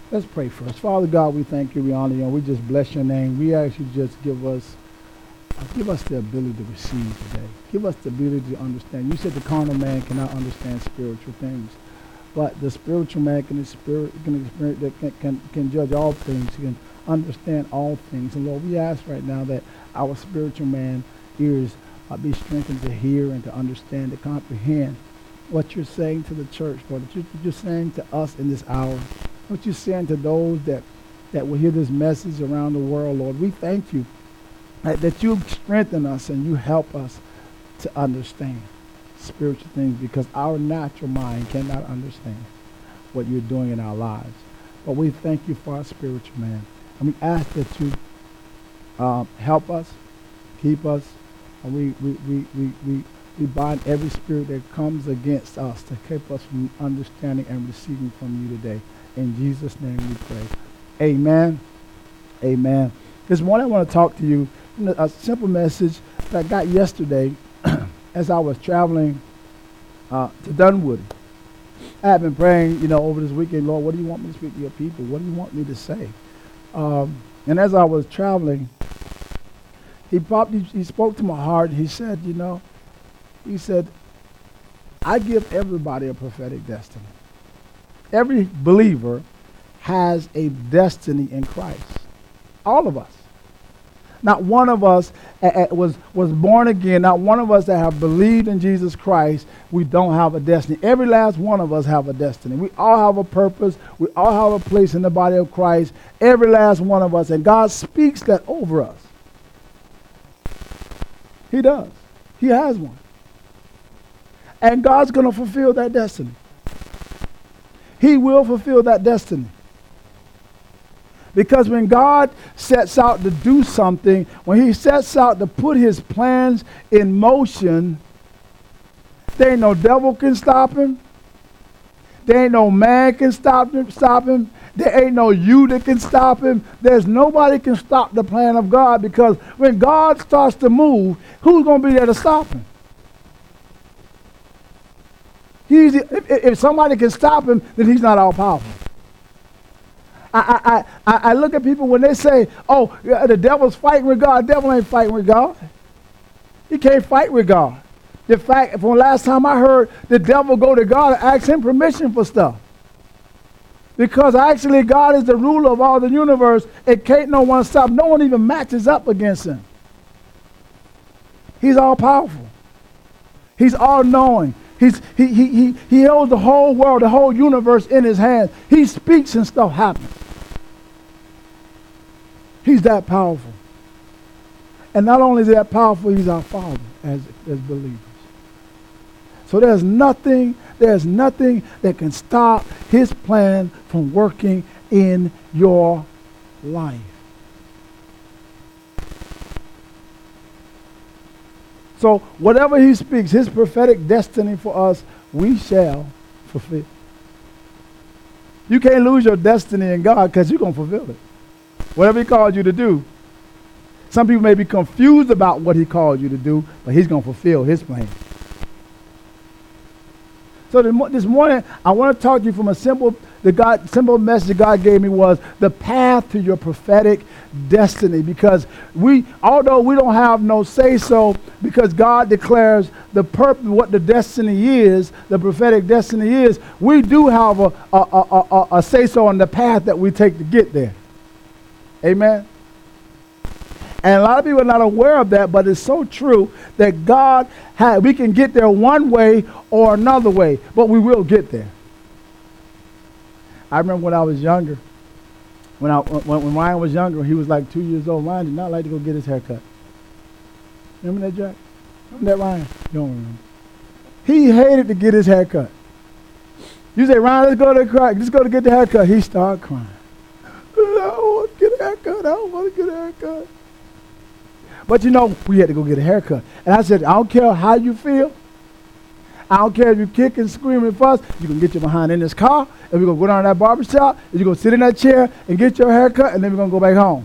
Let's pray first. Father God, we thank you, we honor you, and we just bless your name. We ask you just give us the ability to receive today. Give us the ability to understand. You said the carnal man cannot understand spiritual things, but the spiritual man can judge all things. He can understand all things. And Lord, we ask right now that our spiritual man ears be strengthened to hear and to understand, to comprehend what you're saying to the church, Lord, that you're saying to us in this hour, what you're saying to those that will hear this message around the world, Lord. We thank you that you strengthen us and you help us to understand spiritual things, because our natural mind cannot understand what you're doing in our lives. But we thank you for our spiritual man. And we ask that you help us, keep us, and we bind every spirit that comes against us to keep us from understanding and receiving from you today. In Jesus' name we pray. Amen. Amen. This morning I want to talk to you a simple message that I got yesterday as I was traveling to Dunwoody. I have been praying, over this weekend, Lord, what do you want me to speak to your people? What do you want me to say? And as I was traveling, he spoke to my heart. He said, I give everybody a prophetic destiny. Every believer has a destiny in Christ. All of us. Not one of us was born again. Not one of us that have believed in Jesus Christ, we don't have a destiny. Every last one of us have a destiny. We all have a purpose. We all have a place in the body of Christ. Every last one of us. And God speaks that over us. He does. He has one. And God's going to fulfill that destiny. He will fulfill that destiny. Because when God sets out to do something, when he sets out to put his plans in motion, there ain't no devil can stop him. There ain't no man can stop him. There ain't no you that can stop him. There's nobody can stop the plan of God, because when God starts to move, who's going to be there to stop him? If somebody can stop him, then he's not all powerful. I look at people when they say, oh, the devil's fighting with God. The devil ain't fighting with God. He can't fight with God. In fact, from last time I heard, the devil go to God and ask him permission for stuff. Because actually God is the ruler of all the universe, and can't no one stop. No one even matches up against him. He's all powerful. He's all knowing. He holds the whole world, the whole universe in his hands. He speaks and stuff happens. He's that powerful. And not only is he that powerful, he's our Father as believers. So there's nothing that can stop his plan from working in your life. So whatever he speaks, his prophetic destiny for us, we shall fulfill. You can't lose your destiny in God, because you're going to fulfill it. Whatever he called you to do. Some people may be confused about what he called you to do, but he's going to fulfill his plan. So this morning, I want to talk to you from a simple message God gave me was the path to your prophetic destiny. Because although we don't have no say-so, because God declares the purpose, what the destiny is, the prophetic destiny is, we do have a say-so on the path that we take to get there. Amen? And a lot of people are not aware of that, but it's so true that we can get there one way or another way, but we will get there. I remember when I was younger, when Ryan was younger, he was like 2 years old. Ryan did not like to go get his hair cut. Remember that, Jack? Remember that, Ryan? You don't remember. He hated to get his hair cut. You say, Ryan, let's go to get the haircut. He started crying. I don't want to get a haircut. I don't want to get a haircut. But we had to go get a haircut. And I said, I don't care how you feel. I don't care if you kick and scream and fuss. You can get your behind in this car, and we're going to go down to that barber shop, and you're going to sit in that chair and get your haircut, and then we're going to go back home.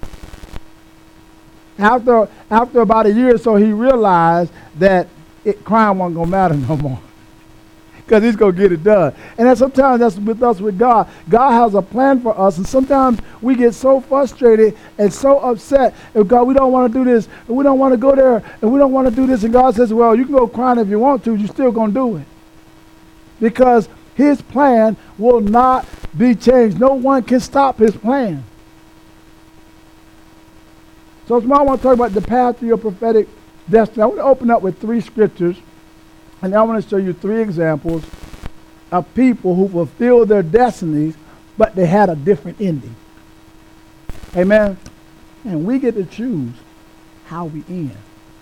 After about a year or so, he realized that crying wasn't going to matter no more. because he's going to get it done. And then sometimes that's with us with God. God has a plan for us, and sometimes we get so frustrated and so upset. And God, we don't want to do this, and we don't want to go there, and we don't want to do this. And God says, well, you can go crying if you want to. You're still going to do it. Because his plan will not be changed. No one can stop his plan. So tomorrow I want to talk about the path to your prophetic destiny. I want to open up with 3 scriptures, and I want to show you 3 examples of people who fulfilled their destinies, but they had a different ending. Amen? And we get to choose how we end.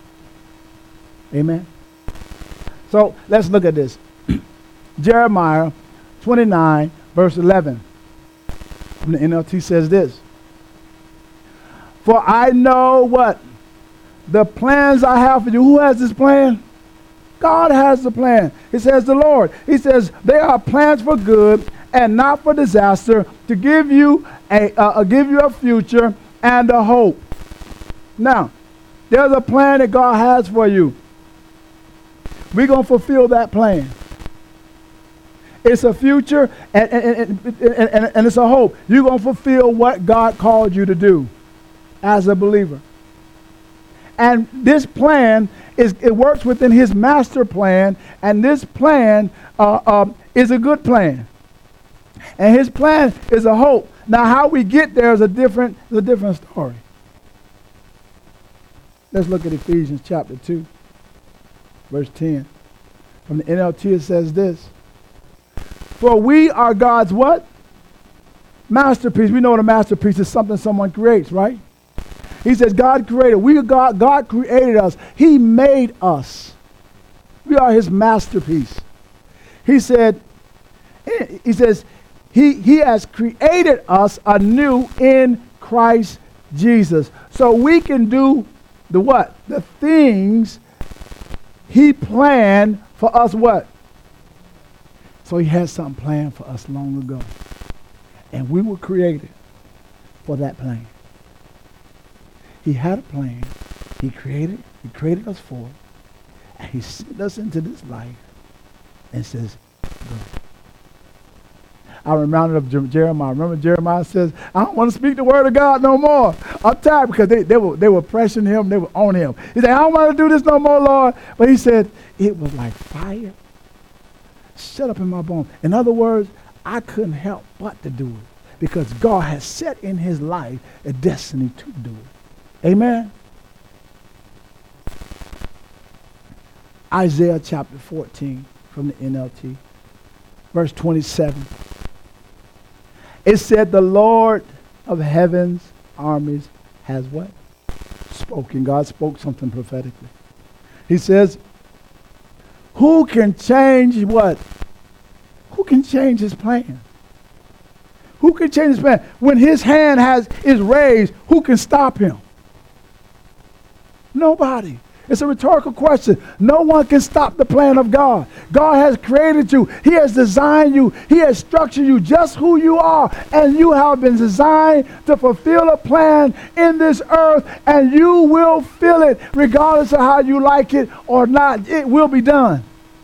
Amen? So let's look at this. Jeremiah 29, verse 11. From the NLT says this. For I know what? The plans I have for you. Who has this plan? God has the plan. It says the Lord. He says they are plans for good and not for disaster, to give you a future and a hope. Now, there's a plan that God has for you. We're going to fulfill that plan. It's a future and it's a hope. You're going to fulfill what God called you to do as a believer. And this plan, it works within his master plan, and this plan is a good plan. And his plan is a hope. Now, how we get there is a different story. Let's look at Ephesians chapter 2, verse 10. From the NLT, it says this. For we are God's what? Masterpiece. We know what a masterpiece is, something someone creates, right? He says God created. We are God. God created us. He made us. We are his masterpiece. He says he has created us anew in Christ Jesus. So we can do the what? The things he planned for us what? So he had something planned for us long ago. And we were created for that plan. He had a plan. He created us for it. And he sent us into this life and says, go. I'm reminded of Jeremiah. Remember Jeremiah says, I don't want to speak the word of God no more. I'm tired, because they were pressing him. They were on him. He said, I don't want to do this no more, Lord. But he said, it was like fire shut up in my bones. In other words, I couldn't help but to do it, because God has set in his life a destiny to do it. Amen? Isaiah chapter 14 from the NLT, verse 27. It said, the Lord of heaven's armies has what? Spoken. God spoke something prophetically. He says, who can change what? Who can change his plan? Who can change his plan? When his hand is raised, who can stop him? Nobody. It's a rhetorical question. No one can stop the plan of God. God has created you. He has designed you. He has structured you just who you are. And you have been designed to fulfill a plan in this earth. And you will feel it regardless of how you like it or not. It will be done.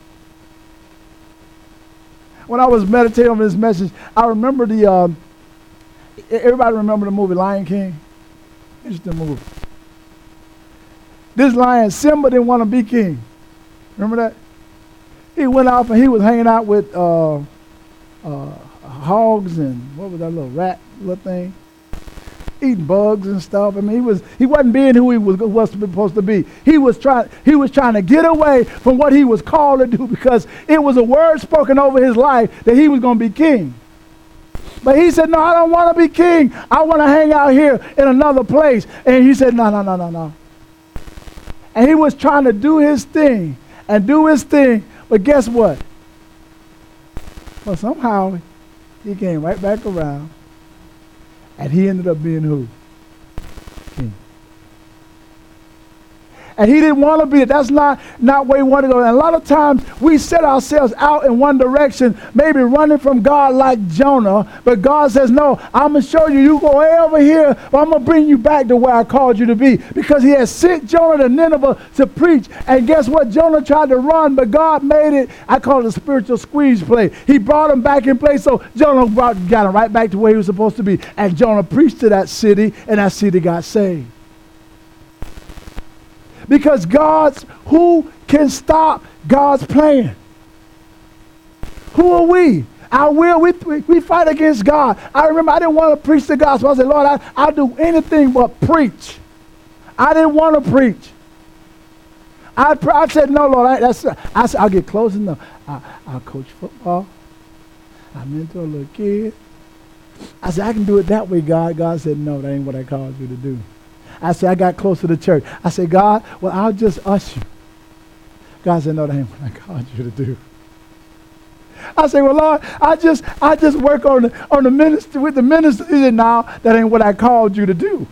When I was meditating on this message, I remember everybody remember the movie Lion King? Interesting movie. This lion, Simba, didn't want to be king. Remember that? He went off and he was hanging out with hogs and what was that little rat little thing? Eating bugs and stuff. I mean, he wasn't being who he was supposed to be. He was trying to get away from what he was called to do, because it was a word spoken over his life that he was going to be king. But he said, no, I don't want to be king. I want to hang out here in another place. And he said, no. And he was trying to do his thing. But guess what? Well, somehow he came right back around. And he ended up being who? King. And he didn't want to be there. That's not where he wanted to go. And a lot of times we set ourselves out in one direction, maybe running from God like Jonah. But God says, no, I'm going to show you. You go way over here, but I'm going to bring you back to where I called you to be. Because he had sent Jonah to Nineveh to preach. And guess what? Jonah tried to run, but God made it, I call it a spiritual squeeze play. He brought him back in place. So Jonah got him right back to where he was supposed to be. And Jonah preached to that city, and that city got saved. Because who can stop God's plan? Who are we? Our will, we fight against God. I remember I didn't want to preach the gospel. I said, Lord, I'll do anything but preach. I didn't want to preach. I said, no, Lord, I said, I'll get close enough. I'll coach football. I mentor a little kid. I said, I can do it that way, God. God said, no, that ain't what I called you to do. I said, I got close to the church. I said, God, well, I'll just usher. God said, no, that ain't what I called you to do. I said, well, Lord, I just work on the ministry with the minister. He said, no, that ain't what I called you to do.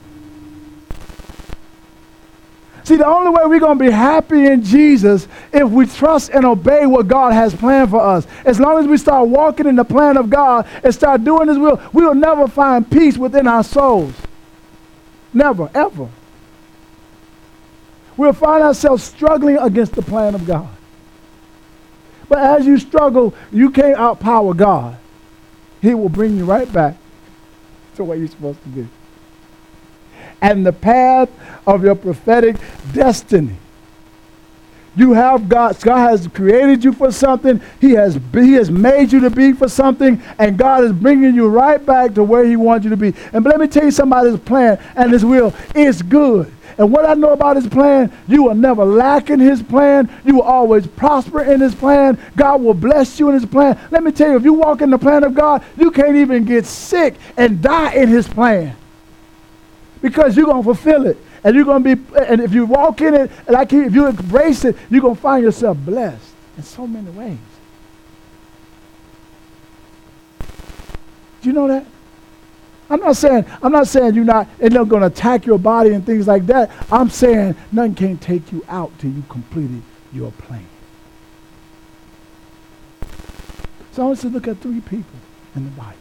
See, the only way we're going to be happy in Jesus if we trust and obey what God has planned for us. As long as we start walking in the plan of God and start doing His will, we will never find peace within our souls. Never, ever. We'll find ourselves struggling against the plan of God. But as you struggle, you can't outpower God. He will bring you right back to where you're supposed to be. And the path of your prophetic destiny. You have God. God has created you for something. He has made you to be for something. And God is bringing you right back to where He wants you to be. And let me tell you something about His plan and His will. It's good. And what I know about His plan, you will never lack in His plan. You will always prosper in His plan. God will bless you in His plan. Let me tell you, if you walk in the plan of God, you can't even get sick and die in His plan. Because you're going to fulfill it. And you're going to be, and if you walk in it, like if you embrace it, you're going to find yourself blessed in so many ways. Do you know that? I'm not saying you're not going to attack your body and things like that. I'm saying nothing can take you out till you completed your plan. So I want to look at 3 people in the Bible.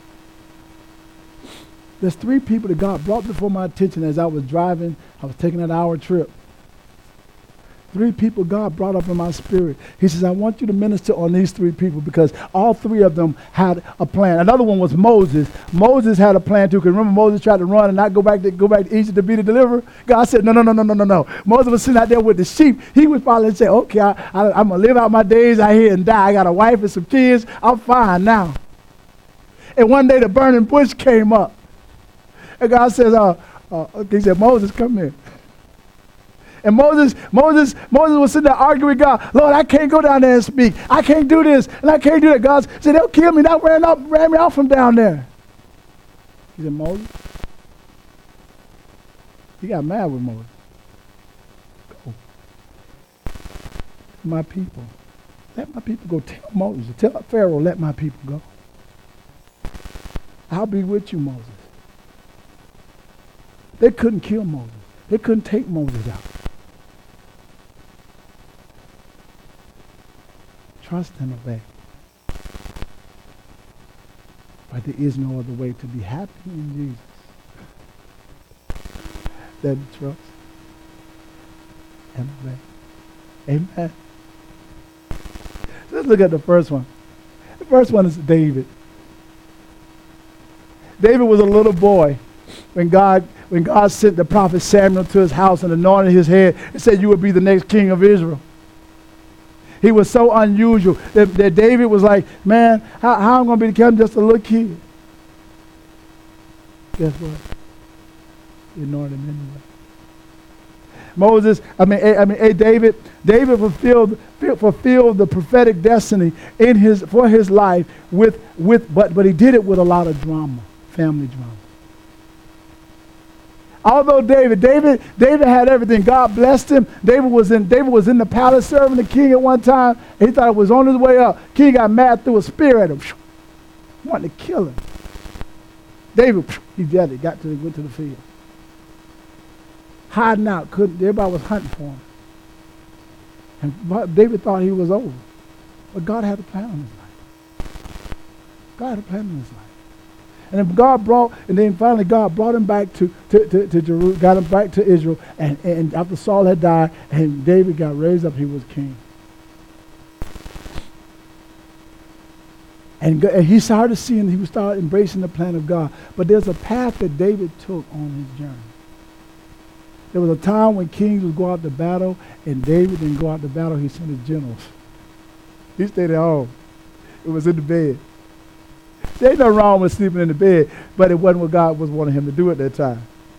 There's 3 people that God brought before my attention as I was driving. I was taking an hour trip. 3 people God brought up in my spirit. He says, I want you to minister on these 3 people because all 3 of them had a plan. Another one was Moses. Moses had a plan too. Because remember Moses tried to run and not go back to Egypt to be the deliverer? God said, no. Moses was sitting out there with the sheep. He would probably say, okay, I'm going to live out my days out here and die. I got a wife and some kids. I'm fine now. And one day the burning bush came up. And God says, he said, Moses, come here. And Moses was sitting there arguing with God. Lord, I can't go down there and speak. I can't do this, and I can't do that. God said, they'll kill me. That ran me off from down there. He said, Moses. He got mad with Moses. Go. My people. Let my people go. Tell Moses. Tell Pharaoh, let my people go. I'll be with you, Moses. They couldn't kill Moses. They couldn't take Moses out. Trust and obey. But there is no other way to be happy in Jesus than trust and obey. Amen. Let's look at the first one. The first one is David. David was a little boy when God sent the prophet Samuel to his house and anointed his head and said, you will be the next king of Israel. He was so unusual that David was like, man, how am I going to become just a little kid? Guess what? He anointed him anyway. David fulfilled the prophetic destiny for his life but he did it with a lot of drama, family drama. Although David had everything. God blessed him. David was in the palace serving the king at one time. He thought it was on his way up. King got mad, threw a spear at him. Wanted to kill him. David, he did it. Went to the field. hiding out. Everybody was hunting for him. And David thought he was over. But God had a plan on his life. God had a plan on his life. And then finally God brought him back to Jerusalem, got him back to Israel. And after Saul had died, and David got raised up, he was king. And he started seeing, he started embracing the plan of God. But there's a path that David took on his journey. There was a time when kings would go out to battle, and David didn't go out to battle. He sent his generals. He stayed at home. It was in the bed. There ain't nothing wrong with sleeping in the bed, but it wasn't what God was wanting him to do at that time.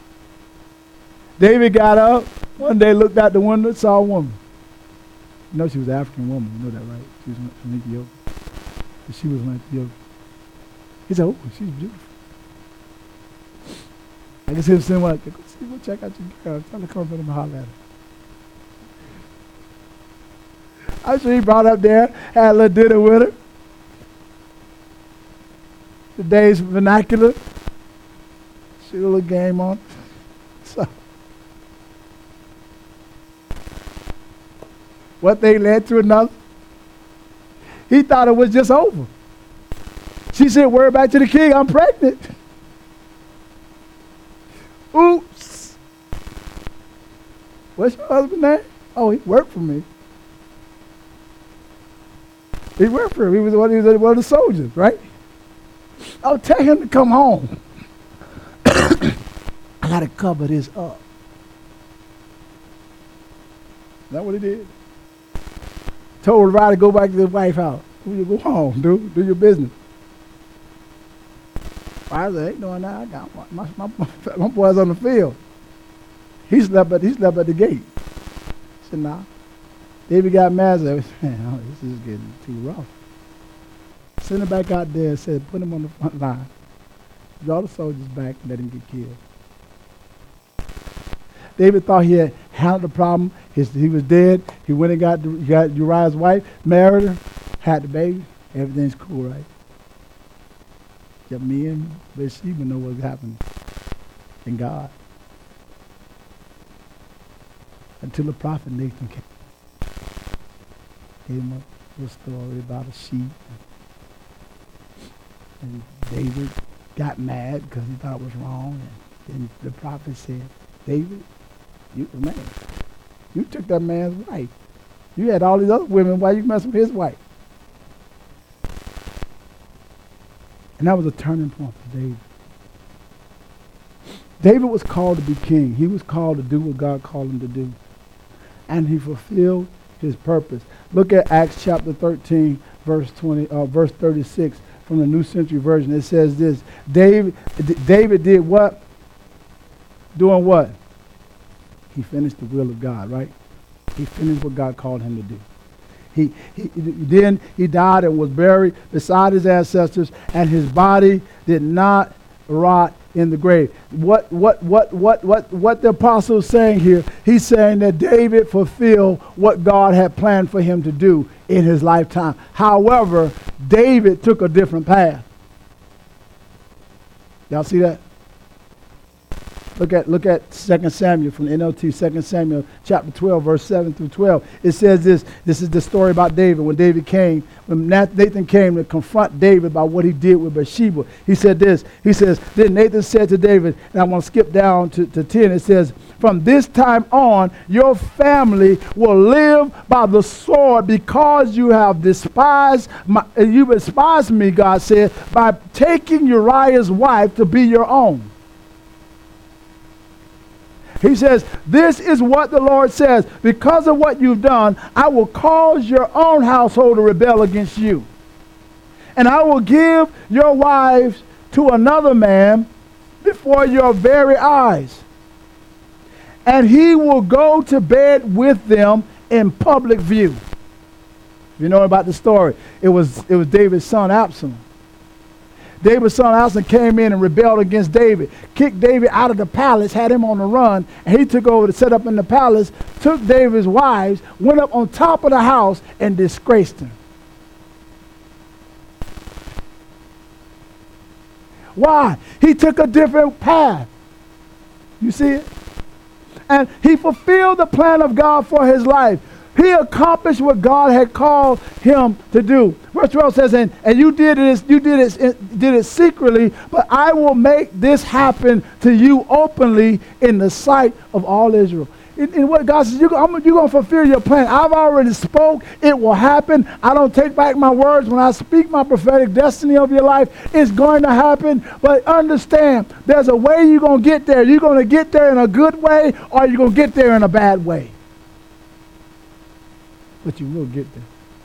David got up one day, looked out the window, saw a woman. You know she was an African woman. You know that, right? She was from Ethiopia. She was from Ethiopia. He said, "Oh, she's beautiful." I can see him saying, "Well, go check out your girl. Tell her to come up and holler at her." I'm sure he brought up there, had a little dinner with her. Today's vernacular. Shoot a little game on. So, one thing led to another. He thought it was just over. She said, "Word back to the king, I'm pregnant." Oops. What's your husband's name? Oh, he worked for me. He worked for him. He was one of the soldiers, right? I'll tell him to come home. I got to cover this up. Is that what he did? Told the rider to go back to the wife's house. You go home, do your business. I said, "Ain't doing that. I got my boy's on the field." He slept at the gate. I said, "Nah." David got mad. Said, "Man, this is getting too rough." Sent him back out there and said, "Put him on the front line. Draw the soldiers back and let him get killed." David thought he had handled the problem. He was dead. He went and got Uriah's wife, married her, had the baby. Everything's cool, right? Yet me and Bathsheba know what's happening in God. Until the prophet Nathan came. Gave him a little story about a sheep. And David got mad because he thought it was wrong. And the prophet said, "David, you took that man's wife. You had all these other women. Why you messing with his wife?" And that was a turning point for David. David was called to be king. He was called to do what God called him to do. And he fulfilled his purpose. Look at Acts chapter 13, verse 36 from the New Century Version. It says this: David did what? Doing what? He finished the will of God, right? He finished what God called him to do. Then he died and was buried beside his ancestors, and his body did not rot in the grave. What the apostle is saying here? He's saying that David fulfilled what God had planned for him to do in his lifetime. However, David took a different path. Y'all see that? Look at 2 Samuel from the NLT, 2 Samuel chapter 12, verse 7 through 12. It says this. This is the story about David. When Nathan came to confront David about what he did with Bathsheba, he said this. He says, then Nathan said to David, and I want to skip down to 10. It says, "From this time on, your family will live by the sword because you have despised me, God said, by taking Uriah's wife to be your own." He says, "This is what the Lord says. Because of what you've done, I will cause your own household to rebel against you. And I will give your wives to another man before your very eyes. And he will go to bed with them in public view." You know about the story. It was David's son Absalom. David's son Absalom came in and rebelled against David, kicked David out of the palace, had him on the run, and he took over to set up in the palace, took David's wives, went up on top of the house, and disgraced him. Why? He took a different path. You see it? And he fulfilled the plan of God for his life. He accomplished what God had called him to do. Verse 12 says, and you did it secretly, but I will make this happen to you openly in the sight of all Israel. And what God says, you're going to fulfill your plan. I've already spoke. It will happen. I don't take back my words. When I speak my prophetic destiny of your life, it's going to happen. But understand, there's a way you're going to get there. You're going to get there in a good way, or you're going to get there in a bad way. But you will get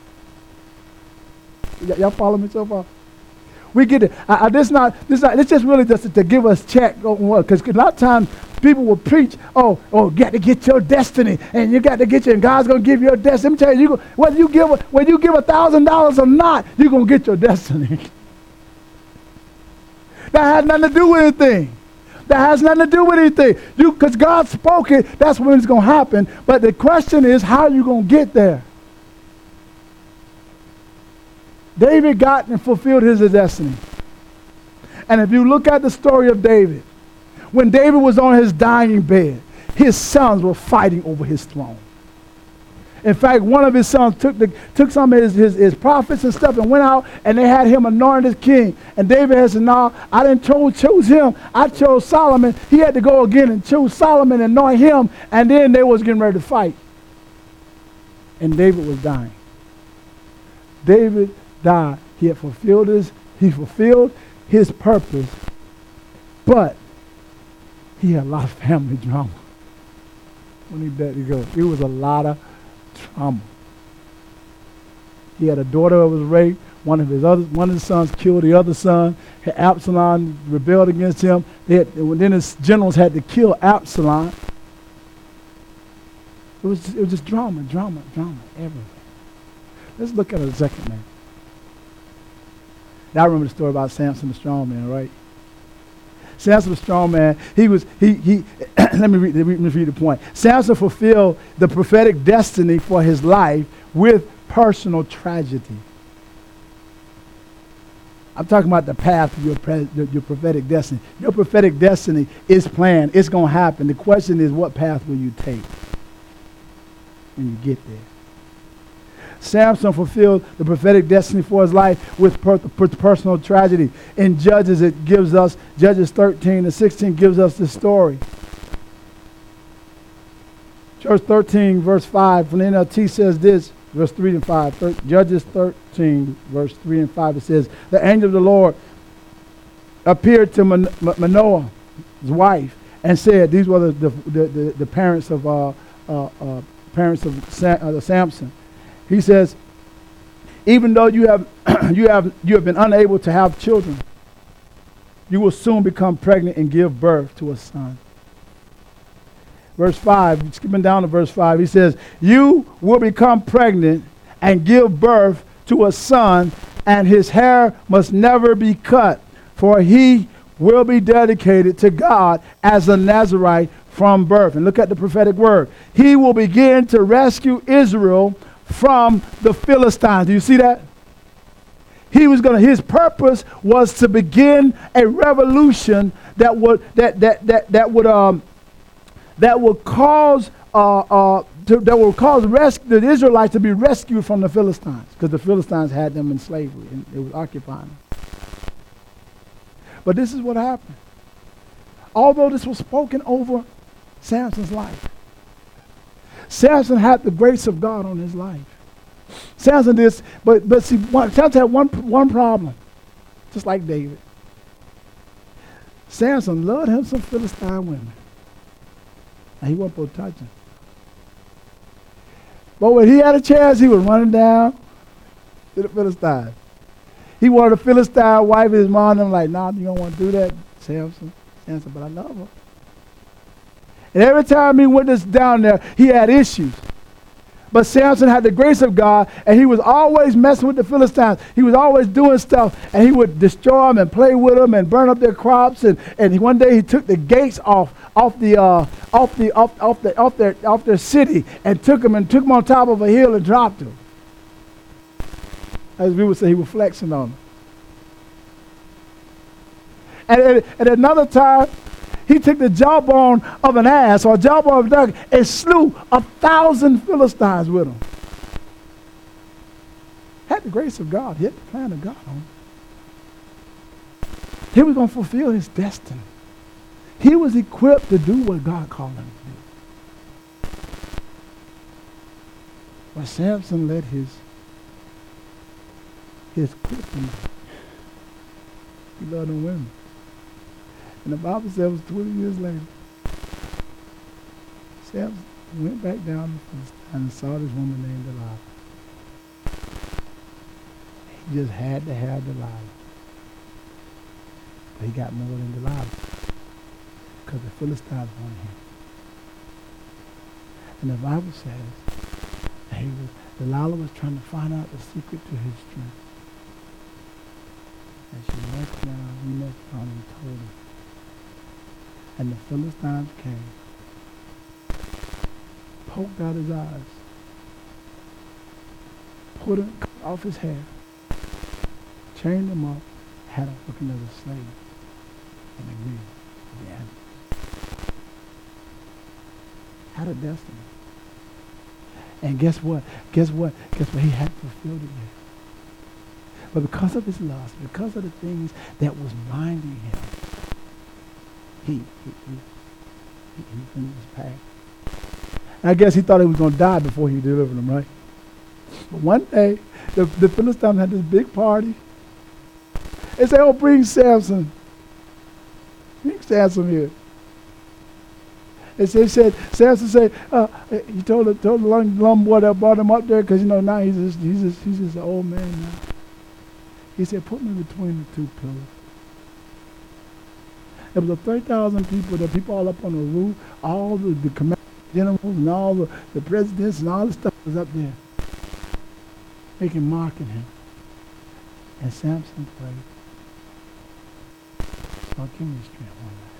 there. Y'all follow me so far? We get it. It's just really just to give us check on what, because a lot of times people will preach, you got to get your destiny, and you got to get and God's going to give you a destiny. Let me tell you, whether you give $1,000 or not, you're going to get your destiny. That has nothing to do with anything. That has nothing to do with anything. Because God spoke it, that's when it's going to happen. But the question is, how are you going to get there? David got and fulfilled his destiny. And if you look at the story of David, when David was on his dying bed, his sons were fighting over his throne. In fact, one of his sons took some of his prophets and stuff and went out, and they had him anointed as king. And David had said, no, I didn't choose him. I chose Solomon. He had to go again and choose Solomon and anoint him, and then they was getting ready to fight. And David was dying. David died. He had fulfilled his purpose, but he had a lot of family drama when he let it go. It was a lot of trauma. He had a daughter that was raped. One of his sons killed the other son. Absalom rebelled against him. Then his generals had to kill Absalom. It was just drama everywhere. Let's look at a second man. Now I remember the story about Samson the strong man, right? Samson the strong man, let me read the point. Samson fulfilled the prophetic destiny for his life with personal tragedy. I'm talking about the path to your prophetic destiny. Your prophetic destiny is planned. It's going to happen. The question is, what path will you take when you get there? Samson fulfilled the prophetic destiny for his life with personal tragedy. In Judges, it gives us, Judges 13 and 16 gives us this story. Judges 13, verse 5, from the NLT says this, verse 3 and 5. Judges 13, verse 3 and 5, it says, the angel of the Lord appeared to Manoah, his wife, and said, these were the parents of Samson. He says, even though you have been unable to have children, you will soon become pregnant and give birth to a son. Verse 5, skipping down to verse 5, he says, you will become pregnant and give birth to a son, and his hair must never be cut, for he will be dedicated to God as a Nazirite from birth. And look at the prophetic word. He will begin to rescue Israel from the Philistines. Do you see that? His purpose was to begin a revolution that would cause the Israelites to be rescued from the Philistines, because the Philistines had them in slavery and they was occupying them. But this is what happened. Although this was spoken over Samson's life, Samson had the grace of God on his life. Samson did, but see, Samson had one problem, just like David. Samson loved him some Philistine women, and he wasn't supposed to touch them. But when he had a chance, he was running down to the Philistines. He wanted a Philistine wife. His mom and him like, nah, you don't want to do that, Samson. Samson, but I love her. And every time he went down there, he had issues. But Samson had the grace of God, and he was always messing with the Philistines. He was always doing stuff, and he would destroy them and play with them and burn up their crops. And one day he took the gates off their city and took them on top of a hill and dropped them. As we would say, he was flexing on them. And at another time, he took the jawbone of an ass or a jawbone of a dog and slew 1,000 Philistines with him. Had the grace of God. He had the plan of God on him. He was going to fulfill his destiny. He was equipped to do what God called him to do. But Samson let his kryptonite. He loved them women. And the Bible says it was 20 years later. Samson went back down and saw this woman named Delilah. He just had to have Delilah. But he got more than Delilah because the Philistines wanted him. And the Bible says that Delilah was trying to find out the secret to his strength. And she knelt down, he knelt down and told him. And the Philistines came, poked out his eyes, cut off his hair, chained him up, had him working as a slave in the mill of the animals. Had a destiny. And guess what? He hadn't fulfilled it yet. But because of his lust, because of the things that was minding him, he finished his path. I guess he thought he was going to die before he delivered him, right? But one day, the Philistines had this big party. They said, oh, bring Samson. Bring Samson here. And so Samson said, he told the lumber boy that brought him up there, because, now he's just an old man now. He said, put me between the two pillars. There was 30,000 people, the people all up on the roof, all the command generals and all the presidents and all the stuff was up there, mocking him. And Samson prayed, Lord, give me strength one night.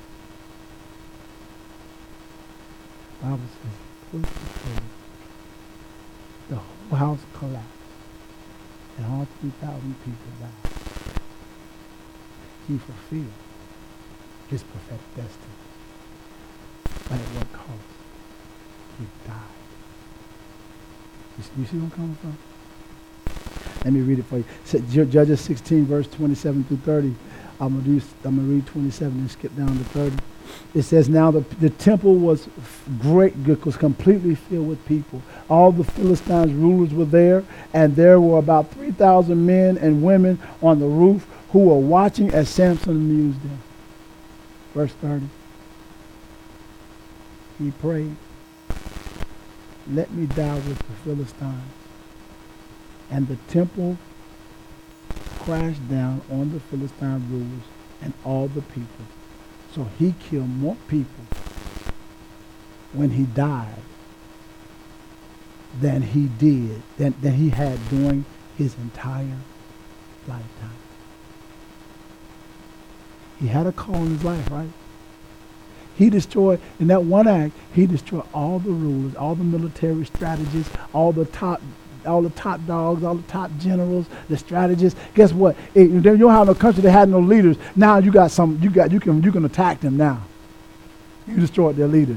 The Bible says, pushed the trigger. The whole house collapsed. And all 3,000 people died. He fulfilled his prophetic destiny. But at what cost? He died. You see where I'm coming from? Let me read it for you. Judges 16, verse 27 through 30. I'm going to read 27 and skip down to 30. It says, now the temple was great, was completely filled with people. All the Philistines' rulers were there, and there were about 3,000 men and women on the roof who were watching as Samson amused them. Verse 30. He prayed, let me die with the Philistines. And the temple crashed down on the Philistine rulers and all the people. So he killed more people when he died than he had during his entire lifetime. He had a call in his life, right? He destroyed, in that one act, he destroyed all the rulers, all the military strategists, all the top dogs, all the top generals, the strategists. Guess what? You don't have no country that had no leaders. Now you can attack them now. You destroyed their leaders.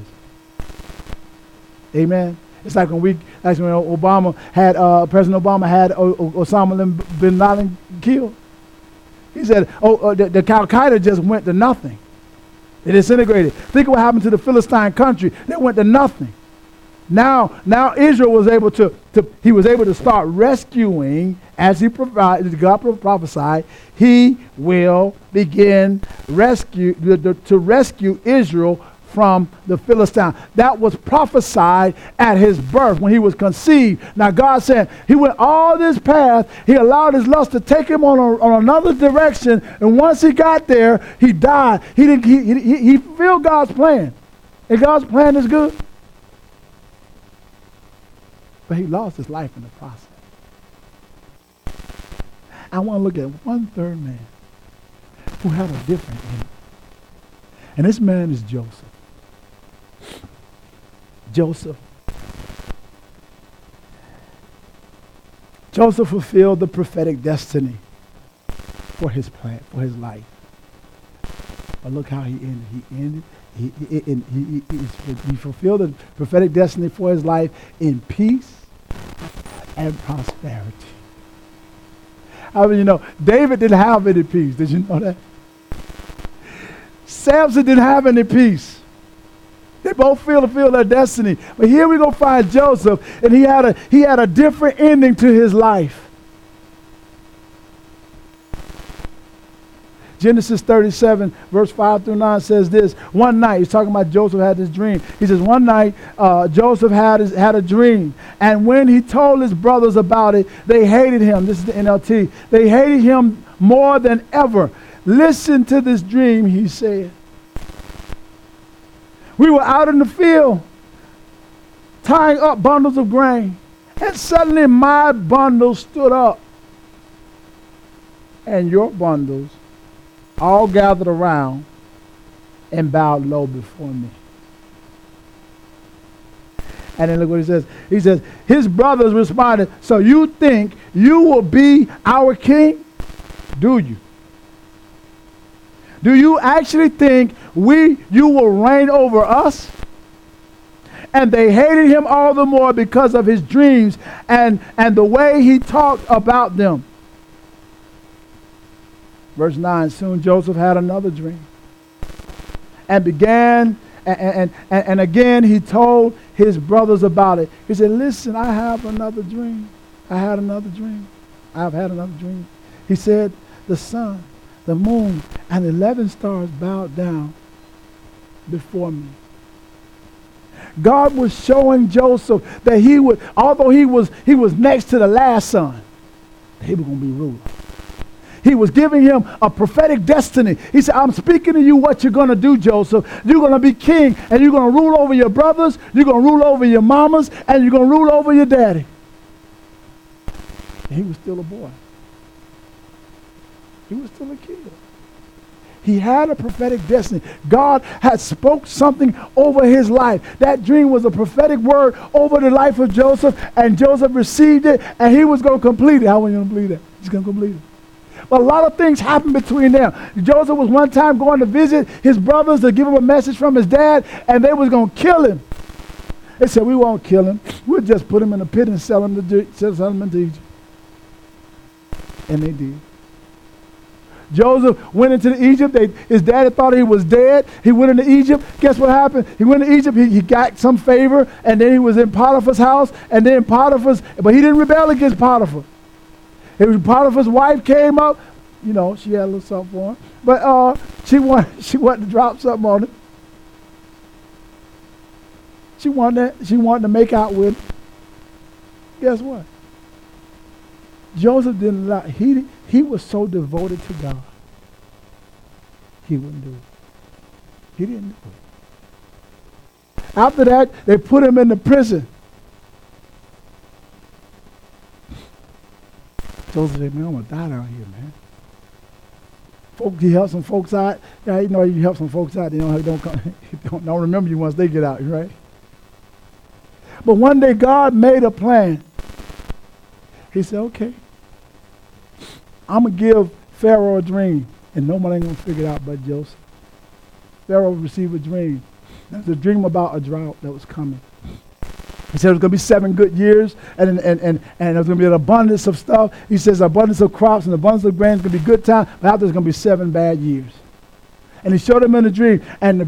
Amen. It's like when Obama had President Obama had Osama bin Laden killed. He said, the Al Qaeda just went to nothing. It disintegrated. Think of what happened to the Philistine country. They went to nothing. Now Israel was able to start rescuing, as God prophesied. He will begin to rescue Israel from the Philistines. That was prophesied at his birth when he was conceived. Now God said he went all this path. He allowed his lust to take him on another direction, and once he got there, he died. He fulfilled God's plan, and God's plan is good. But he lost his life in the process. I want to look at one-third man who had a different ending. And this man is Joseph. Joseph fulfilled the prophetic destiny for his plan, for his life. But look how he ended. He fulfilled the prophetic destiny for his life in peace and prosperity. I mean, David didn't have any peace. Did you know that? Samson didn't have any peace. They both fulfilled their destiny. But here we go find Joseph, and he had a different ending to his life. Genesis 37, verse 5 through 9 says this. One night, he's talking about Joseph had this dream. He says, one night, Joseph had a dream. And when he told his brothers about it, they hated him. This is the NLT. They hated him more than ever. Listen to this dream, he said. We were out in the field, tying up bundles of grain. And suddenly my bundle stood up. And your bundles all gathered around and bowed low before me. And then look what he says. He says, his brothers responded, so you think you will be our king? Do you? Do you actually think you will reign over us? And they hated him all the more because of his dreams and the way he talked about them. Verse 9, soon Joseph had another dream. And began, and again he told his brothers about it. He said, listen, I have another dream. I had another dream. I've had another dream. He said, the sun, the moon, and 11 stars bowed down before me. God was showing Joseph that he would, although he was next to the last son, he was going to be ruler. He was giving him a prophetic destiny. He said, I'm speaking to you what you're going to do, Joseph. You're going to be king, and you're going to rule over your brothers, you're going to rule over your mamas, and you're going to rule over your daddy. And he was still a boy. He was still a kid. He had a prophetic destiny. God had spoke something over his life. That dream was a prophetic word over the life of Joseph, and Joseph received it, and he was going to complete it. How was he going to complete it? He's going to complete it. But a lot of things happened between them. Joseph was one time going to visit his brothers to give him a message from his dad, and they was going to kill him. They said, we won't kill him. We'll just put him in a pit and sell him into Egypt. And they did. Joseph went into Egypt. His daddy thought he was dead. He went into Egypt. Guess what happened? He went to Egypt. He got some favor, and then he was in Potiphar's house, and then but he didn't rebel against Potiphar. It was Potiphar's wife came up, she had a little something for him, but she wanted to drop something on him. She wanted to make out with him. Guess what? Joseph didn't allow. He was so devoted to God. He wouldn't do it. He didn't do it. After that, they put him in the prison. Joseph said, man, I'm going to die down here, man. He helped some folks out. Yeah, you help some folks out, they don't remember you once they get out, right? But one day God made a plan. He said, okay, I'm going to give Pharaoh a dream, and nobody ain't going to figure it out but Joseph. Pharaoh received a dream. It was a dream about a drought that was coming. He said it was going to be 7 good years, and there was going to be an abundance of stuff. He says abundance of crops and abundance of grain is going to be good time, but after there's going to be 7 bad years. And he showed him in a dream, and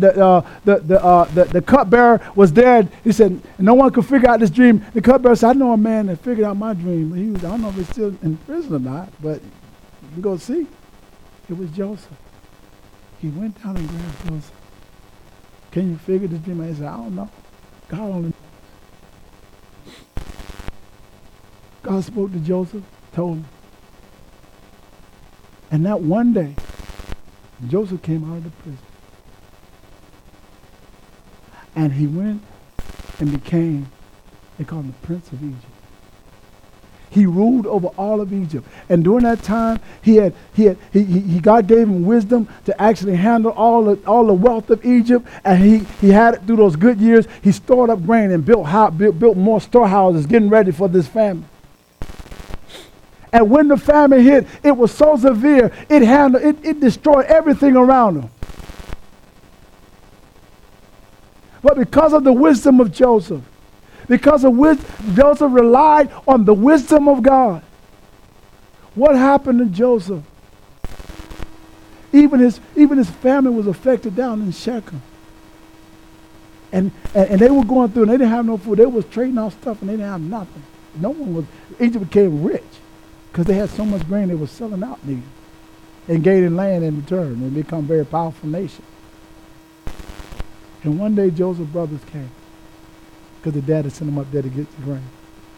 the cupbearer was there. He said, no one could figure out this dream. The cupbearer said, I know a man that figured out my dream. I don't know if he's still in prison or not, but you go see. It was Joseph. He went down and grabbed Joseph. Can you figure this dream out? He said, I don't know. God only knows. God spoke to Joseph, told him. And that one day, Joseph came out of the prison. And he went and became, they call him the Prince of Egypt. He ruled over all of Egypt. And during that time, God gave him wisdom to actually handle all the wealth of Egypt. And he had it through those good years. He stored up grain and built more storehouses, getting ready for this famine. And when the famine hit, it was so severe, it destroyed everything around him. But because of the wisdom of Joseph, Joseph relied on the wisdom of God. What happened to Joseph? Even his family was affected down in Shechem. And they were going through, and they didn't have no food. They was trading off stuff, and they didn't have nothing. Egypt became rich because they had so much grain they were selling out in Egypt and gaining land in return and become a very powerful nation. And one day Joseph's brothers came because the dad had sent them up there to get the grain.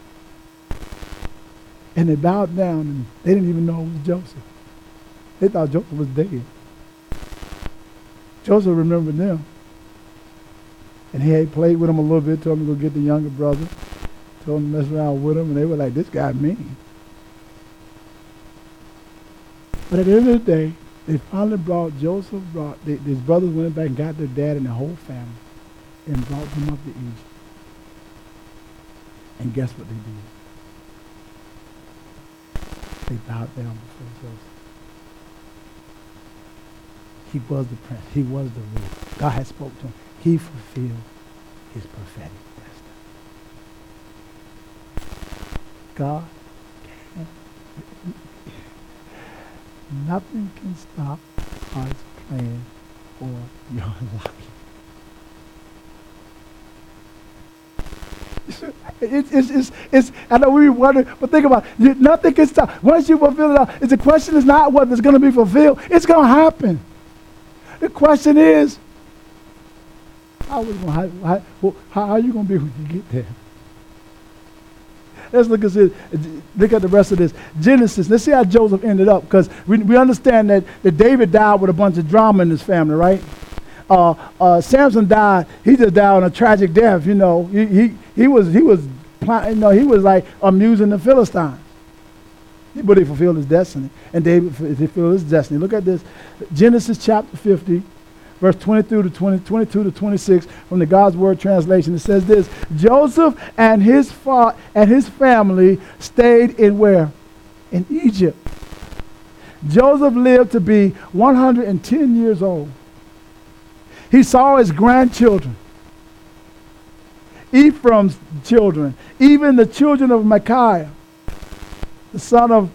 And they bowed down, and they didn't even know it was Joseph. They thought Joseph was dead. Joseph remembered them. And he had played with them a little bit, told him to go get the younger brother, told him to mess around with him, and they were like, this guy mean. But at the end of the day, they finally his brothers went back and got their dad and the whole family and brought them up to Egypt. And guess what they did? They bowed down before Joseph. He was the prince. He was the ruler. God had spoken to him. He fulfilled his prophetic destiny. God can. Nothing can stop God's plan for your life. It's I know we wonder, but think about it. Nothing can stop. Once you fulfill it, the question is not whether it's going to be fulfilled. It's going to happen. The question is, how are you going to be when you get there? Let's look at the rest of this. Genesis. Let's see how Joseph ended up, because we understand that David died with a bunch of drama in his family, right? Samson died. He just died on a tragic death. You know, he was like amusing the Philistines. But he fulfilled his destiny, and David fulfilled his destiny. Look at this, Genesis chapter 50. Verse 22 to 26 from the God's Word translation. It says this: Joseph and his family stayed in where? In Egypt. Joseph lived to be 110 years old. He saw his grandchildren, Ephraim's children, even the children of Micaiah, the son of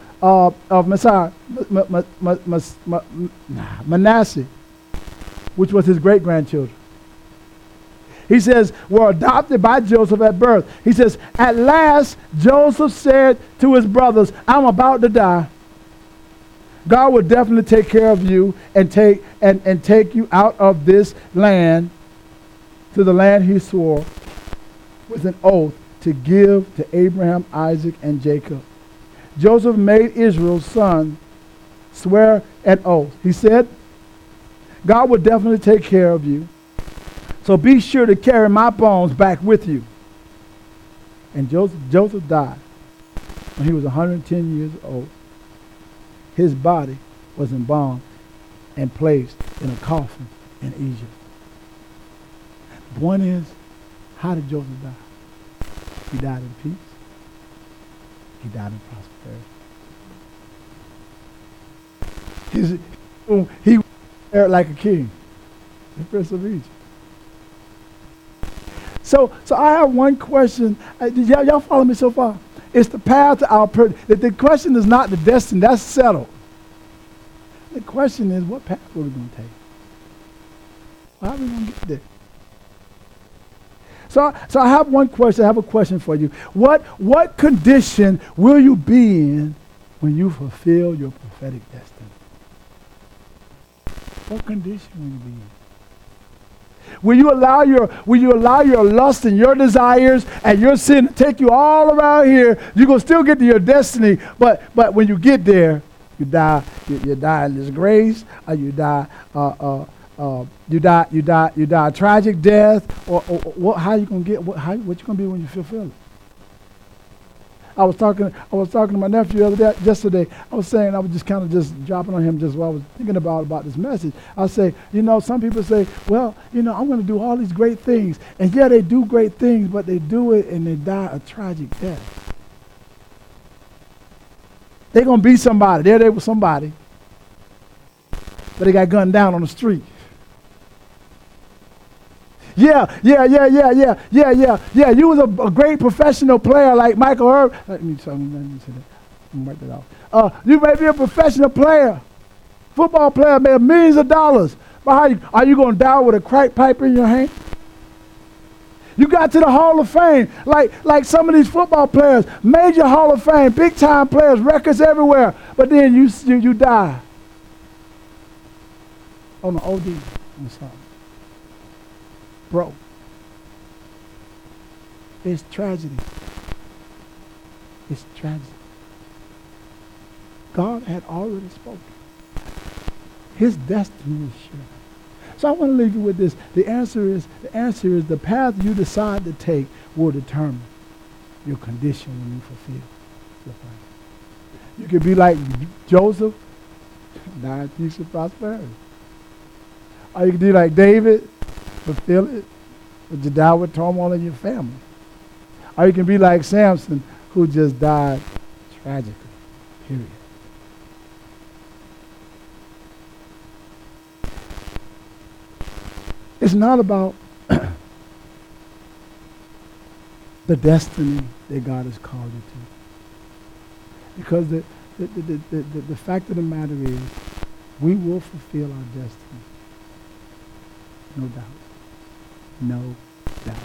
Manasseh, which was his great-grandchildren. He says, were adopted by Joseph at birth. He says, at last Joseph said to his brothers, I'm about to die. God will definitely take care of you and take you out of this land to the land he swore with an oath to give to Abraham, Isaac, and Jacob. Joseph made Israel's son swear an oath. He said, God will definitely take care of you. So be sure to carry my bones back with you. And Joseph died when he was 110 years old. His body was embalmed and placed in a coffin in Egypt. The point is, how did Joseph die? He died in peace. He died in prosperity. He like a king, the Prince of Egypt. So I have one question. Did y'all follow me so far? It's the path to our purpose. The question is not the destiny. That's settled. The question is, what path are we going to take? How are we going to get there? So I have one question. I have a question for you. What condition will you be in when you fulfill your prophetic destiny? What condition will you be in? Will you allow your lust and your desires and your sin to take you all around here? You're gonna still get to your destiny, but when you get there, you die. You die in disgrace, or you die a tragic death, or what? How you gonna get? What you gonna be when you fulfill it? I was talking to my nephew yesterday. I was saying, I was just kind of just dropping on him just while I was thinking about this message. I say, some people say, well, I'm going to do all these great things. And yeah, they do great things, but they do it and they die a tragic death. They're going to be somebody. There they were somebody. But they got gunned down on the street. Yeah. You was a great professional player like Michael Irvin. Let me say that. Let me write that off. You may be a professional player, football player, made millions of dollars. But are you going to die with a crack pipe in your hand? You got to the Hall of Fame, like some of these football players, major Hall of Fame, big time players, records everywhere. But then you die on an OD or something. Bro, it's tragedy. It's tragedy. God had already spoken. His destiny is sure. So I want to leave you with this. The answer is the path you decide to take will determine your condition when you fulfill your plan. You could be like Joseph, die in peace and prosperity. Or you could be like David, fulfill it, but you die with turmoil in your family. Or you can be like Samson, who just died tragically, period. It's not about the destiny that God has called you to. Because the fact of the matter is, we will fulfill our destiny. No doubt. No doubt.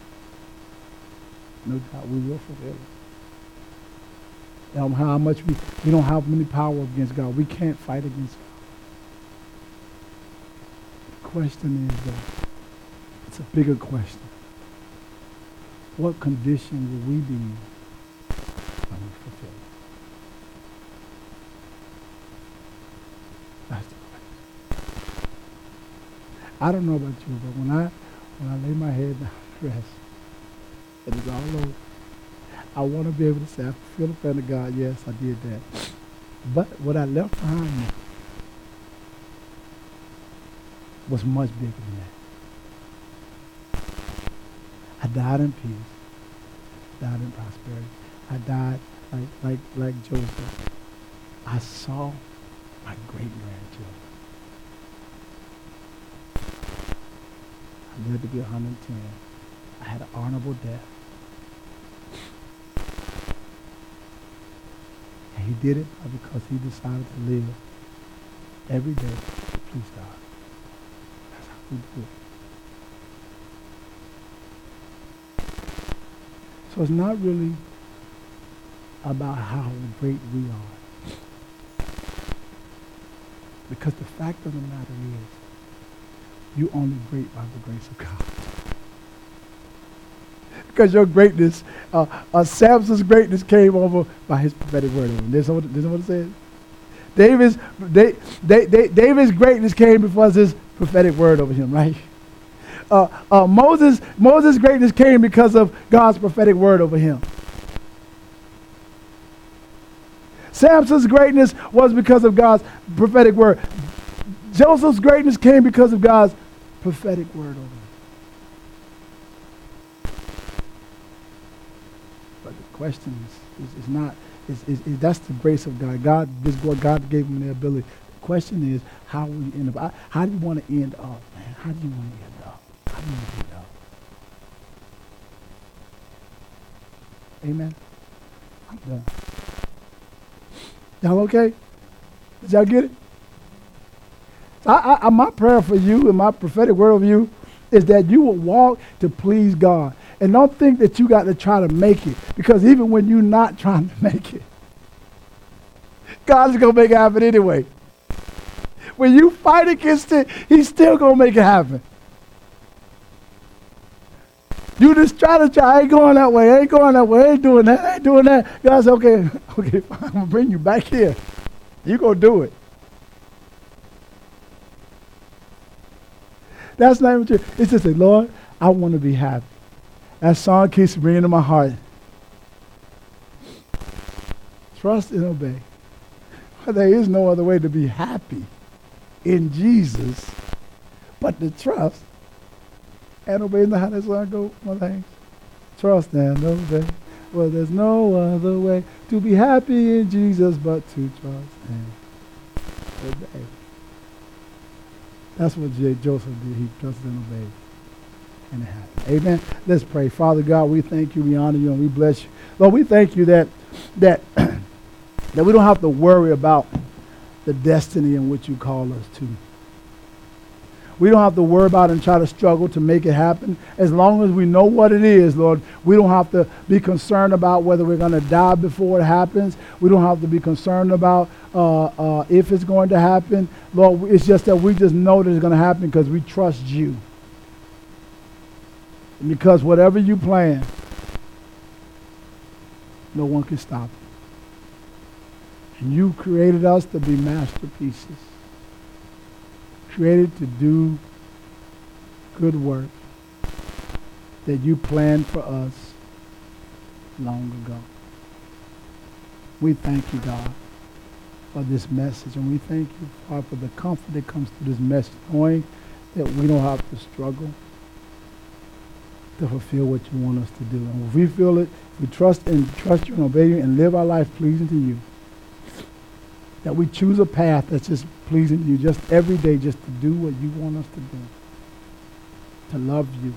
No doubt we will fulfill it. How much we don't have any power against God. We can't fight against God. The question is, it's a bigger question. What condition will we be in when we fulfill it? That's the question. I don't know about you, but when I lay my head down to rest, it is all over. I want to be able to say, I feel the plan of God. Yes, I did that. But what I left behind me was much bigger than that. I died in peace, died in prosperity. I died like Joseph. I saw my great-grandchildren. I lived to be 110. I had an honorable death. And he did it because he decided to live every day to please God. That's how we do it. So it's not really about how great we are. Because the fact of the matter is, you're only great by the grace of God. Because your greatness, Samson's greatness came over by his prophetic word. This is what it says. David's greatness came because his prophetic word over him, right? Moses' greatness came because of God's prophetic word over him. Samson's greatness was because of God's prophetic word. Joseph's greatness came because of God's prophetic word over him. But the question is not, that's the grace of God. God gave him the ability. The question is, how we end up. How do you want to end up, man? How do you want to end up? How do you want to end up? Amen? I'm done. Y'all okay? Did y'all get it? My prayer for you and my prophetic word of you is that you will walk to please God. And don't think that you got to try to make it. Because even when you're not trying to make it, God's going to make it happen anyway. When you fight against it, he's still going to make it happen. You just try. I ain't going that way. I ain't going that way. I ain't doing that. I ain't doing that. God said, okay, fine. I'm going to bring you back here. You go do it. That's not even true. It's just like, Lord, I want to be happy. That song keeps ringing in my heart. Trust and obey. Well, there is no other way to be happy in Jesus but to trust and obey. Isn't that how that song goes? One thing. Trust and obey. Well, there's no other way to be happy in Jesus but to trust and obey. That's what Joseph did. He trusted and obeyed. and it happens. Amen. Let's pray. Father God, we thank you, we honor you, and we bless you. Lord, we thank you that that we don't have to worry about the destiny in which you call us to. We don't have to worry about and try to struggle to make it happen. As long as we know what it is, Lord, we don't have to be concerned about whether we're going to die before it happens. We don't have to be concerned about if it's going to happen. Lord, it's just that we just know that it's going to happen because we trust you. And because whatever you plan, no one can stop it. And you created us to be masterpieces. Created to do good work that you planned for us long ago. We thank you, God, for this message, and we thank you, God, for the comfort that comes through this message, knowing that we don't have to struggle to fulfill what you want us to do. And if we feel it, we trust you and obey you and live our life pleasing to you. That we choose a path that's just pleasing to you, just every day, just to do what you want us to do. To love you.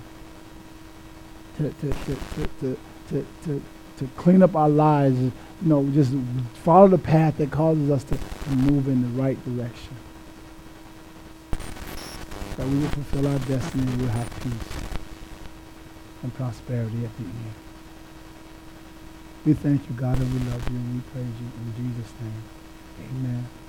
To clean up our lives. You know, just follow the path that causes us to move in the right direction. That we will fulfill our destiny and we'll have peace and prosperity at the end. We thank you, God, and we love you and we praise you in Jesus' name. Amen.